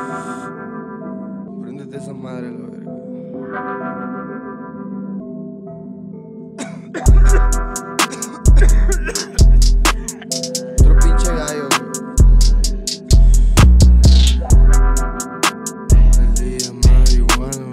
Préndete esa madre, la verga. Otro pinche gallo, güey. El día marihuana.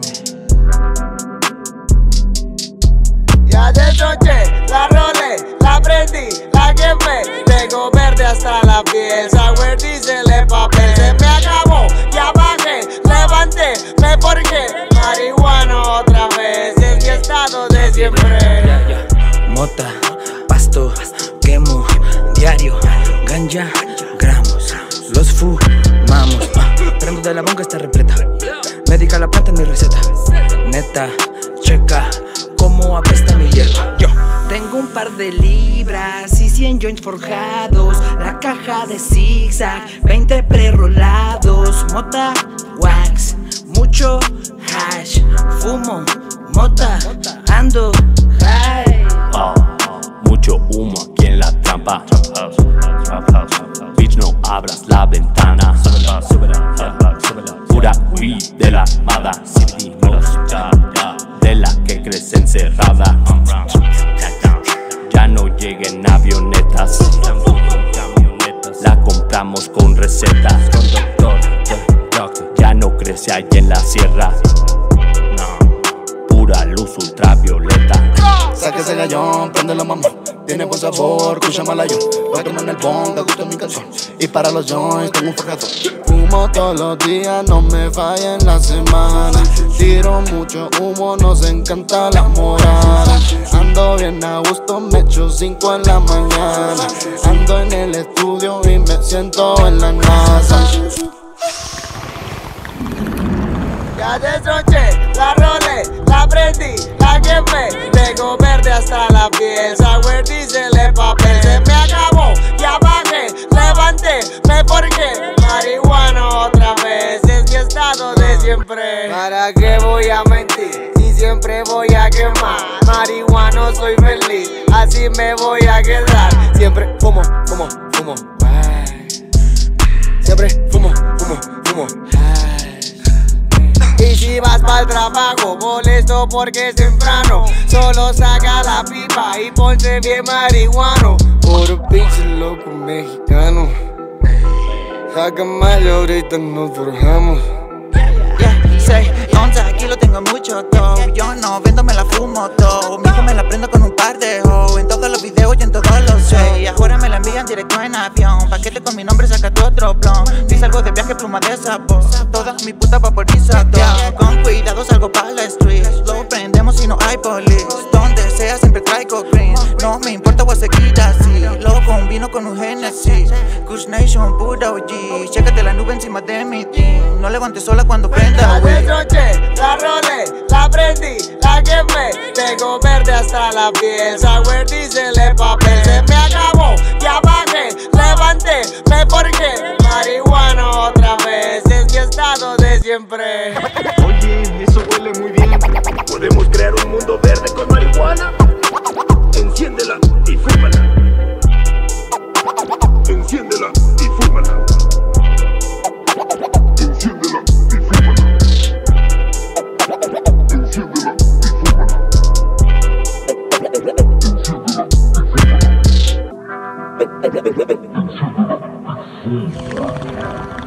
Ya destroché, la rolé, la prendí, la quemé. Tengo verde hasta la piel, sour diesel el papel. Se me acabó, ya bajé, levanté, me forqué. Marihuana otra vez, es mi estado de siempre. Mota, pasto, quemo, diario, ganja, gramos, los fumamos. Prendo de la bonga está repleta, médica la planta en mi receta. Neta, checa cómo apesta mi hierba. Yo tengo un par de libras y 100 joints forjados. La caja de zigzag, 20 prerolados. Mota, wax, mucho hash. Fumo, mota, ando high. Mucho humo aquí en la trampa. Bitch, no abras la ventana. Pura weed de la armada. De la que crece encerrada. Ya no lleguen avionetas. La compramos con recetas. Ya no crece allá en la sierra. Pura luz ultravioleta. Saca ese gallón, prende la mamá. Tiene buen sabor, escucha malayo. Voy a tomar en el bong, te gusta mi canción. Y para los joints tengo un forjador. Fumo todos los días, no me falla en la semana. Tiro mucho humo, nos encanta la morada. Ando bien a gusto, me echo 5 en la mañana. Ando en el estudio y me siento en la NASA. Ya destroché, la rolé, la prendí, la quemé. Tengo verde hasta la piel, sour diesel el papel. Se me acabó, ya bajé, levanté, me forqué. Marihuana otra vez, es mi estado de siempre. ¿Para qué voy a mentir? Si siempre voy a quemar. Marihuana soy feliz, así me voy a quedar. Siempre fumo, fumo, fumo. Siempre fumo, fumo, fumo. Y si vas pa'l trabajo, molesto porque es temprano. Solo saca la pipa y ponte bien marihuano. Puro pinche loco mexicano. Saca más y ahorita nos forjamos. Yeah, 6 onzas, aquí lo tengo mucho dough. Yo no vendo, me la fumo todo. Mi hijo me la prendo con un par de hoes. En todos los videos y en todos los shows. Y ahora me la envían directo en avión. Paquete con mi nombre, saca tu otro blon. Si salgo de viaje, pluma de sabor. Toda mi puta vaporizador. Con cuidado salgo pa' la street. Lo prendemos si no hay police. Donde sea siempre traigo green. No me importa, voy a seguir así. Lo combino con un Genesis. Kush Nation, pura OG. Chécate la nube encima de mi team. No levantes sola cuando prenda. La destroché, la rolé, la prendí, la quemé. Tengo verde hasta la piel, sour diesel el papel. Se me acabó, ya bajé, levanté, me forqué. Marihuana otra vez, es mi estado de siempre. Oye, eso huele muy bien. Podemos crear un mundo verde con marihuana. Enciéndela y fúmala. Enciéndela y fúmala. Enciéndela y fúmala. Enciéndela y fúmala. Enciéndela y fúmala.